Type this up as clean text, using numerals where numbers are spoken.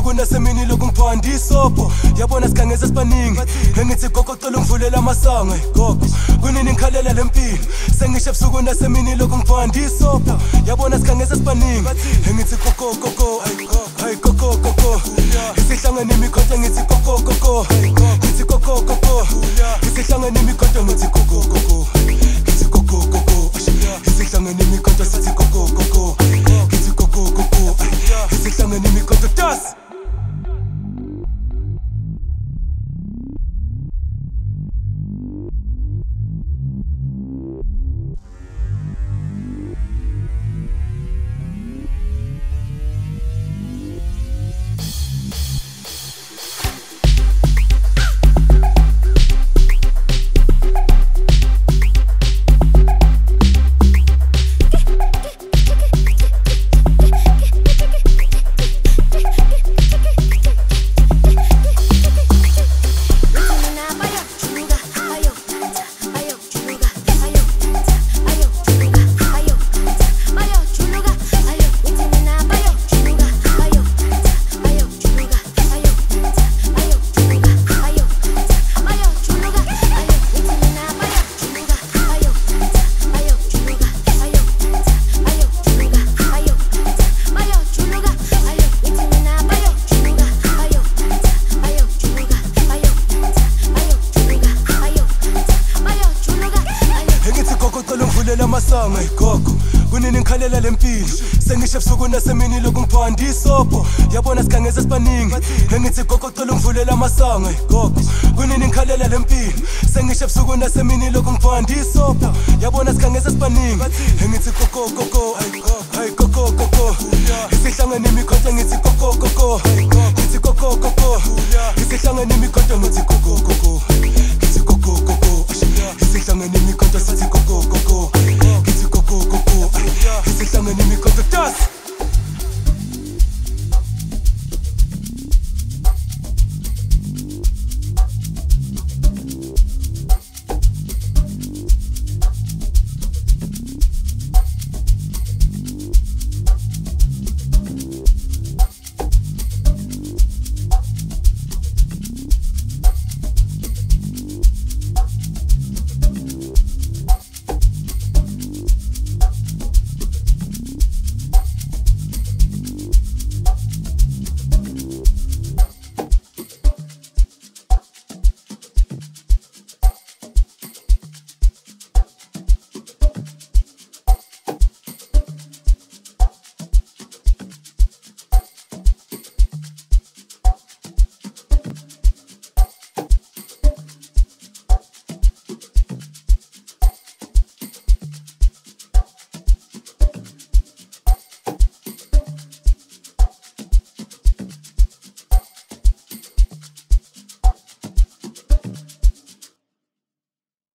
ebusuku nasemini lokungiphanda isobho yabona sikhangeza sibaningi engithi gogo cela ungivulela amasango gogo kunini ngikhalela lempilo sengisho ebusuku nasemini lokungiphanda isobho yabona sikhangeza sibaningi engithi gogo hey gogo isihlangene imikhonto ngithi gogo ngithi gogo isihlangene imikhonto ngithi gogo ngithi gogo isihlangene imikhonto sithi gogo ngithi gogo isihlangene imikhonto das. Amasango gogo kunini ngikhalela lempilo sengisho ebusuku nasemini lokungiphanda isobho yabona sikhangeza sibaningi engithi gogo cela ungivulela amasango gogo kunini ngikhalela lempilo sengisho ebusuku nasemini lokungiphanda isobho yabona sikhangeza sibaningi engithi gogo hey gogo isihlangene imikhonto ngithi gogo ngithi gogo isihlangene imikhonto ngithi gogo